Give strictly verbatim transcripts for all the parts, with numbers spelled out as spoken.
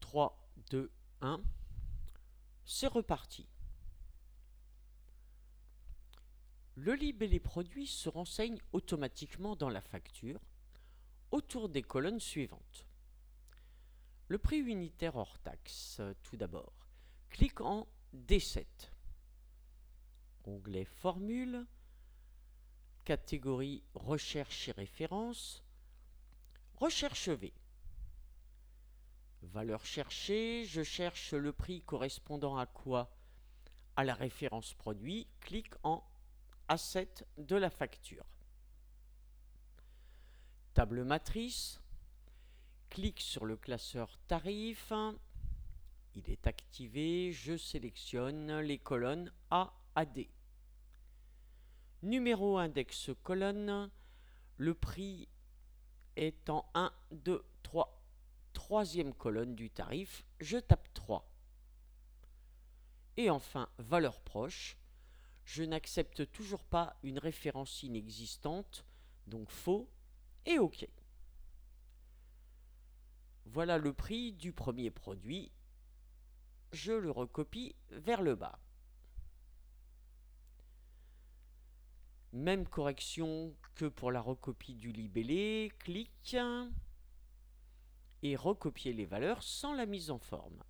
trois, deux, un. C'est reparti. Le libellé produit se renseigne automatiquement dans la facture autour des colonnes suivantes. Le prix unitaire hors taxe, tout d'abord. Clique en D sept. Onglet Formule, catégorie Recherche et référence, Recherche V. Valeur cherchée, je cherche le prix correspondant à quoi? À la référence produit, clique en A sept de la facture. Table matrice, clique sur le classeur tarif, il est activé, je sélectionne les colonnes A à D. Numéro index colonne, le prix est en un, deux, trois. Troisième colonne du tarif, je tape trois. Et enfin, valeur proche, je n'accepte toujours pas une référence inexistante, donc faux et OK. Voilà le prix du premier produit. Je le recopie vers le bas. Même correction que pour la recopie du libellé, clique et recopier les valeurs sans la mise en forme.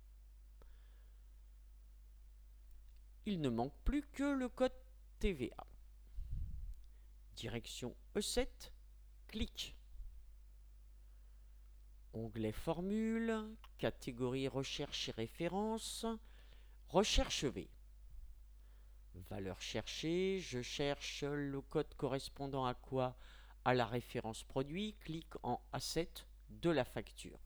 Il ne manque plus que le code T V A. Direction E sept, clique. Onglet Formule, catégorie Recherche et référence, Recherche V. Valeur cherchée, je cherche le code correspondant à quoi? À la référence produit, clique en A sept de la facture.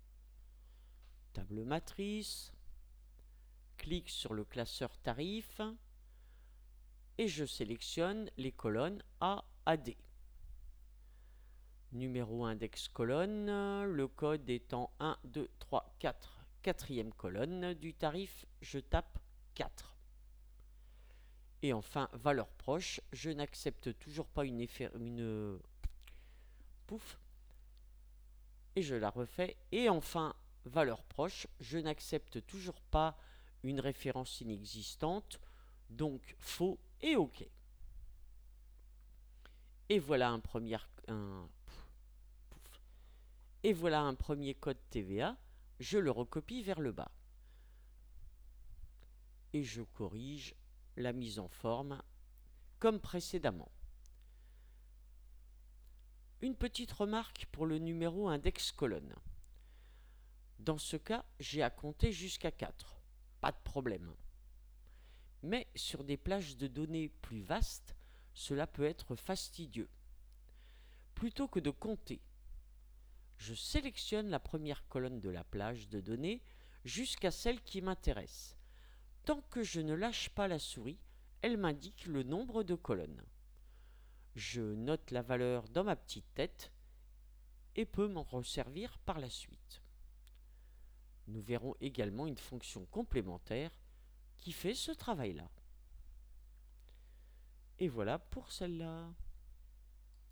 Table matrice, clique sur le classeur tarif et je sélectionne les colonnes A à D. Numéro index colonne, le code étant un, deux, trois, quatre. Quatrième colonne du tarif, je tape quatre. Et enfin, valeur proche, je n'accepte toujours pas une, une pouf. Et je la refais. Et enfin, valeur proche, je n'accepte toujours pas une référence inexistante, donc faux et OK. Et voilà un premier, un, pouf, et voilà un premier code T V A. Je le recopie vers le bas. Et je corrige la mise en forme comme précédemment. Une petite remarque pour le numéro index colonne. Dans ce cas, j'ai à compter jusqu'à quatre. Pas de problème. Mais sur des plages de données plus vastes, cela peut être fastidieux. Plutôt que de compter, je sélectionne la première colonne de la plage de données jusqu'à celle qui m'intéresse. Tant que je ne lâche pas la souris, elle m'indique le nombre de colonnes. Je note la valeur dans ma petite tête et peux m'en resservir par la suite. Nous verrons également une fonction complémentaire qui fait ce travail-là. Et voilà pour celle-là.